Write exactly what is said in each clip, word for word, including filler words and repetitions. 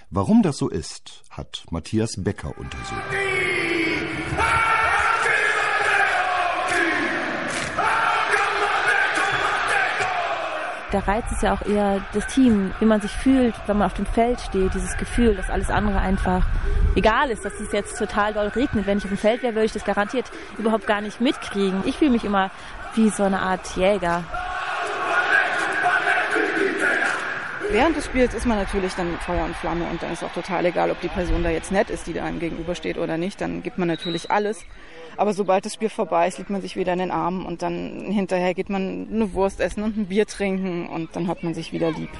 Warum das so ist, hat Matthias Becker untersucht. Der Reiz ist ja auch eher das Team, wie man sich fühlt, wenn man auf dem Feld steht, dieses Gefühl, dass alles andere einfach egal ist, dass es jetzt total doll regnet. Wenn ich auf dem Feld wäre, würde ich das garantiert überhaupt gar nicht mitkriegen. Ich fühle mich immer wie so eine Art Jäger. Während des Spiels ist man natürlich dann Feuer und Flamme und dann ist auch total egal, ob die Person da jetzt nett ist, die da einem gegenübersteht oder nicht. Dann gibt man natürlich alles. Aber sobald das Spiel vorbei ist, liegt man sich wieder in den Armen und dann hinterher geht man eine Wurst essen und ein Bier trinken und dann hat man sich wieder lieb.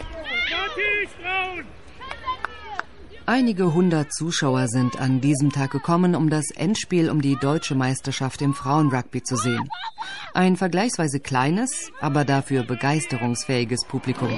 Einige hundert Zuschauer sind an diesem Tag gekommen, um das Endspiel um die deutsche Meisterschaft im Frauenrugby zu sehen. Ein vergleichsweise kleines, aber dafür begeisterungsfähiges Publikum.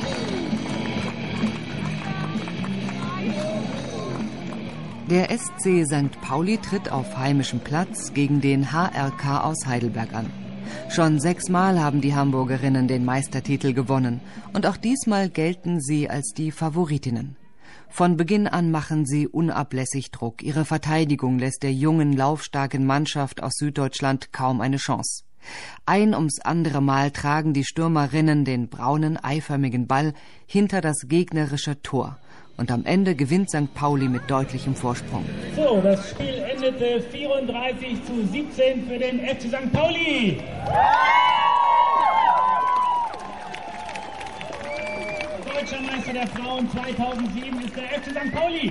Der S C Sankt Pauli tritt auf heimischem Platz gegen den H R K aus Heidelberg an. Schon sechsmal haben die Hamburgerinnen den Meistertitel gewonnen und auch diesmal gelten sie als die Favoritinnen. Von Beginn an machen sie unablässig Druck. Ihre Verteidigung lässt der jungen, laufstarken Mannschaft aus Süddeutschland kaum eine Chance. Ein ums andere Mal tragen die Stürmerinnen den braunen, eiförmigen Ball hinter das gegnerische Tor. Und am Ende gewinnt Sankt Pauli mit deutlichem Vorsprung. So, das Spiel endete vierunddreißig zu siebzehn für den F C Sankt Pauli. Deutscher Meister der Frauen zweitausendsieben ist der F C Sankt Pauli.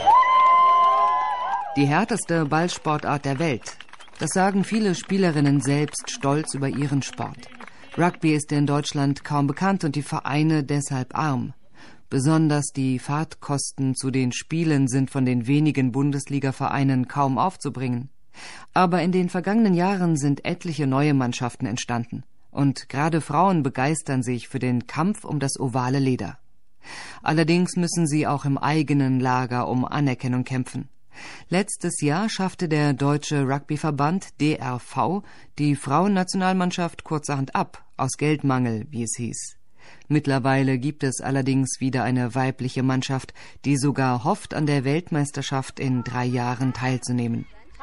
Die härteste Ballsportart der Welt. Das sagen viele Spielerinnen selbst stolz über ihren Sport. Rugby ist in Deutschland kaum bekannt und die Vereine deshalb arm. Besonders die Fahrtkosten zu den Spielen sind von den wenigen Bundesliga-Vereinen kaum aufzubringen. Aber in den vergangenen Jahren sind etliche neue Mannschaften entstanden. Und gerade Frauen begeistern sich für den Kampf um das ovale Leder. Allerdings müssen sie auch im eigenen Lager um Anerkennung kämpfen. Letztes Jahr schaffte der Deutsche Rugbyverband D R V die Frauennationalmannschaft kurzerhand ab, aus Geldmangel, wie es hieß. Mittlerweile gibt es allerdings wieder eine weibliche Mannschaft, die sogar hofft, an der Weltmeisterschaft in drei Jahren teilzunehmen.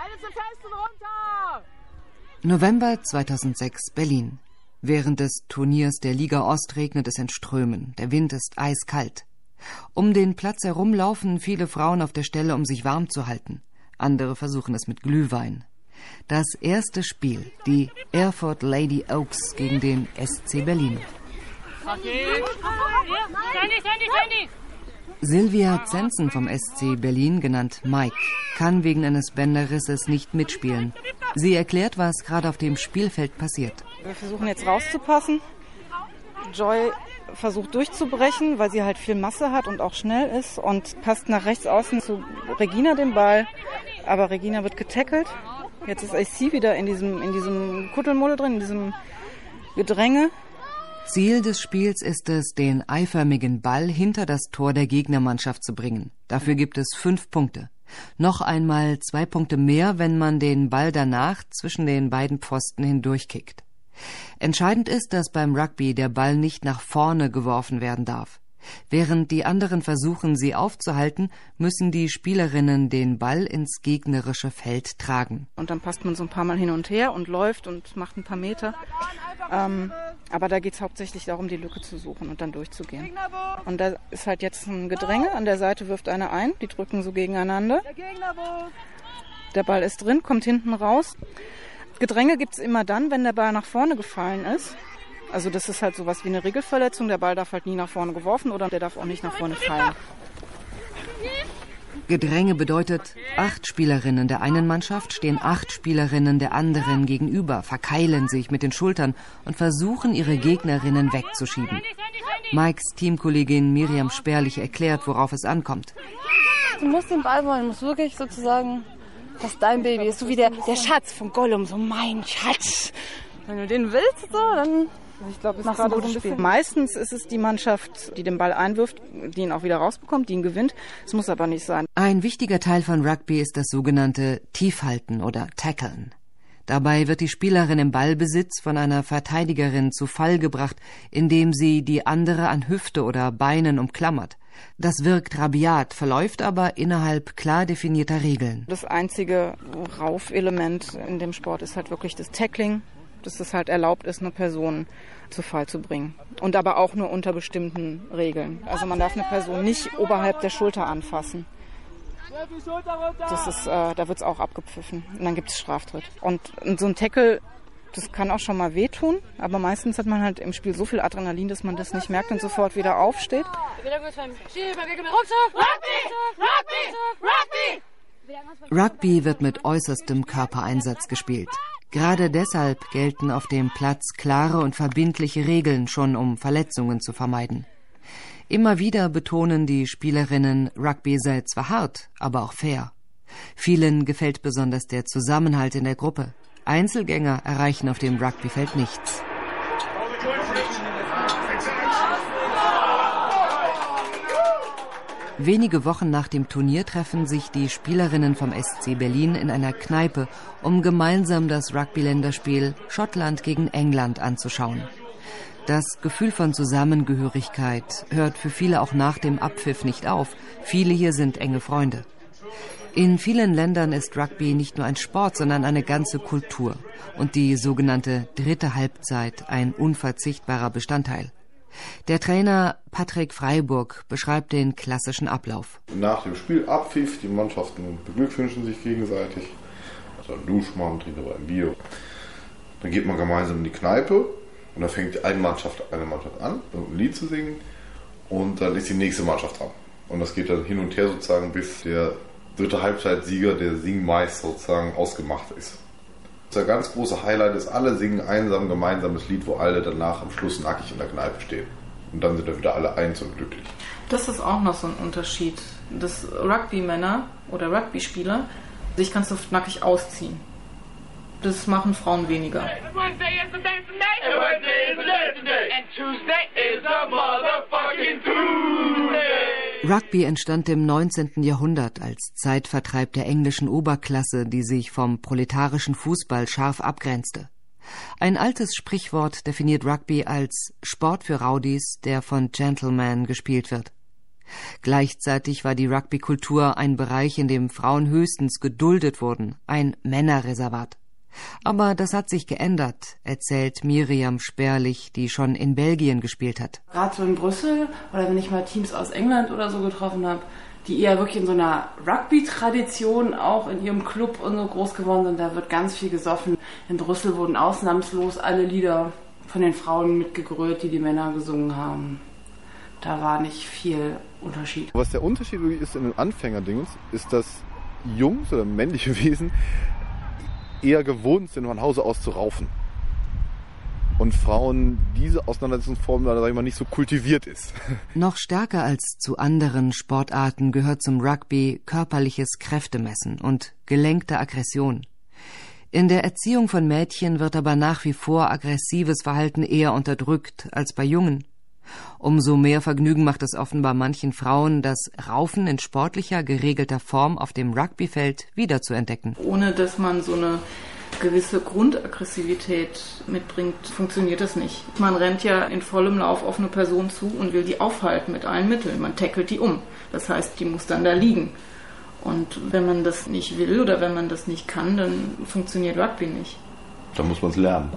November zweitausendsechs, Berlin. Während des Turniers der Liga Ost regnet es in Strömen. Der Wind ist eiskalt. Um den Platz herum laufen viele Frauen auf der Stelle, um sich warm zu halten. Andere versuchen es mit Glühwein. Das erste Spiel, die Erfurt Lady Oaks gegen den S C Berlin. Silvia Zenzen vom S C Berlin, genannt Mike, kann wegen eines Bänderrisses nicht mitspielen. Sie erklärt, was gerade auf dem Spielfeld passiert. Wir versuchen jetzt rauszupassen. Joy versucht durchzubrechen, weil sie halt viel Masse hat und auch schnell ist und passt nach rechts außen zu Regina den Ball. Aber Regina wird getackelt. Jetzt ist A C wieder in diesem, in diesem Kuddelmuddel drin, in diesem Gedränge. Ziel des Spiels ist es, den eiförmigen Ball hinter das Tor der Gegnermannschaft zu bringen. Dafür gibt es fünf Punkte. Noch einmal zwei Punkte mehr, wenn man den Ball danach zwischen den beiden Pfosten hindurchkickt. Entscheidend ist, dass beim Rugby der Ball nicht nach vorne geworfen werden darf. Während die anderen versuchen, sie aufzuhalten, müssen die Spielerinnen den Ball ins gegnerische Feld tragen. Und dann passt man so ein paar Mal hin und her und läuft und macht ein paar Meter. Ähm, aber da geht es hauptsächlich darum, die Lücke zu suchen und dann durchzugehen. Und da ist halt jetzt ein Gedränge. An der Seite wirft einer ein, die drücken so gegeneinander. Der Ball ist drin, kommt hinten raus. Gedränge gibt es immer dann, wenn der Ball nach vorne gefallen ist. Also das ist halt sowas wie eine Regelverletzung. Der Ball darf halt nie nach vorne geworfen oder der darf auch nicht nach vorne fallen. Gedränge bedeutet, acht Spielerinnen der einen Mannschaft stehen acht Spielerinnen der anderen gegenüber, verkeilen sich mit den Schultern und versuchen, ihre Gegnerinnen wegzuschieben. Mikes Teamkollegin Miriam Sperlich erklärt, worauf es ankommt. Du musst den Ball wollen, du musst wirklich sozusagen, dass dein Baby ist, so wie der, der Schatz von Gollum, so mein Schatz. Wenn du den willst, so, dann... Ich glaube, es ist gerade so ein bisschen. Meistens ist es die Mannschaft, die den Ball einwirft, die ihn auch wieder rausbekommt, die ihn gewinnt. Es muss aber nicht sein. Ein wichtiger Teil von Rugby ist das sogenannte Tiefhalten oder Tackeln. Dabei wird die Spielerin im Ballbesitz von einer Verteidigerin zu Fall gebracht, indem sie die andere an Hüfte oder Beinen umklammert. Das wirkt rabiat, verläuft aber innerhalb klar definierter Regeln. Das einzige Raufelement in dem Sport ist halt wirklich das Tackling, dass es halt erlaubt ist, eine Person zu Fall zu bringen. Und aber auch nur unter bestimmten Regeln. Also man darf eine Person nicht oberhalb der Schulter anfassen. Das ist, äh, da wird es auch abgepfiffen. Und dann gibt es Straftritt. Und, und so ein Tackle, das kann auch schon mal wehtun, aber meistens hat man halt im Spiel so viel Adrenalin, dass man das nicht merkt und sofort wieder aufsteht. Rugby wird mit äußerstem Körpereinsatz gespielt. Gerade deshalb gelten auf dem Platz klare und verbindliche Regeln, schon um Verletzungen zu vermeiden. Immer wieder betonen die Spielerinnen, Rugby sei zwar hart, aber auch fair. Vielen gefällt besonders der Zusammenhalt in der Gruppe. Einzelgänger erreichen auf dem Rugbyfeld nichts. Wenige Wochen nach dem Turnier treffen sich die Spielerinnen vom S C Berlin in einer Kneipe, um gemeinsam das Rugby-Länderspiel Schottland gegen England anzuschauen. Das Gefühl von Zusammengehörigkeit hört für viele auch nach dem Abpfiff nicht auf. Viele hier sind enge Freunde. In vielen Ländern ist Rugby nicht nur ein Sport, sondern eine ganze Kultur und die sogenannte dritte Halbzeit ein unverzichtbarer Bestandteil. Der Trainer Patrick Freiburg beschreibt den klassischen Ablauf. Nach dem Spiel Abpfiff, die Mannschaften beglückwünschen sich gegenseitig, also einen Dusch machen, trinken aber ein Bier. Dann geht man gemeinsam in die Kneipe und dann fängt eine Mannschaft, eine Mannschaft an, ein Lied zu singen und dann ist die nächste Mannschaft dran. Und das geht dann hin und her sozusagen, bis der dritte Halbzeitsieger, der Singmeister sozusagen, ausgemacht ist. Das ganz große Highlight ist, alle singen einsam ein gemeinsames Lied, wo alle danach am Schluss nackig in der Kneipe stehen. Und dann sind dann wieder alle eins und glücklich. Das ist auch noch so ein Unterschied, dass Rugby-Männer oder Rugby-Spieler sich ganz oft nackig ausziehen. Das machen Frauen weniger. Rugby entstand im neunzehnten Jahrhundert als Zeitvertreib der englischen Oberklasse, die sich vom proletarischen Fußball scharf abgrenzte. Ein altes Sprichwort definiert Rugby als Sport für Rowdies, der von Gentlemen gespielt wird. Gleichzeitig war die Rugby-Kultur ein Bereich, in dem Frauen höchstens geduldet wurden, ein Männerreservat. Aber das hat sich geändert, erzählt Miriam Sperlich, die schon in Belgien gespielt hat. Gerade so in Brüssel oder wenn ich mal Teams aus England oder so getroffen habe, die eher wirklich in so einer Rugby-Tradition auch in ihrem Club und so groß geworden sind, da wird ganz viel gesoffen. In Brüssel wurden ausnahmslos alle Lieder von den Frauen mitgegrölt, die die Männer gesungen haben. Da war nicht viel Unterschied. Was der Unterschied ist in den Anfängerdingens, ist, dass Jungs oder männliche Wesen eher gewohnt sind, von Hause aus zu raufen. Und Frauen diese Auseinandersetzungsform, sag ich mal, nicht so kultiviert ist. Noch stärker als zu anderen Sportarten gehört zum Rugby körperliches Kräftemessen und gelenkte Aggression. In der Erziehung von Mädchen wird aber nach wie vor aggressives Verhalten eher unterdrückt als bei Jungen. Umso mehr Vergnügen macht es offenbar manchen Frauen, das Raufen in sportlicher, geregelter Form auf dem Rugbyfeld wiederzuentdecken. Ohne dass man so eine gewisse Grundaggressivität mitbringt, funktioniert das nicht. Man rennt ja in vollem Lauf auf eine Person zu und will die aufhalten mit allen Mitteln. Man tackelt die um. Das heißt, die muss dann da liegen. Und wenn man das nicht will oder wenn man das nicht kann, dann funktioniert Rugby nicht. Dann muss man es lernen.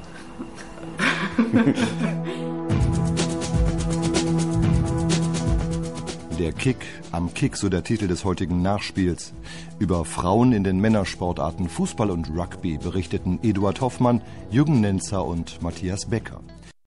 Der Kick am Kick, so der Titel des heutigen Nachspiels. Über Frauen in den Männersportarten Fußball und Rugby berichteten Eduard Hoffmann, Jürgen Nenzer und Matthias Becker.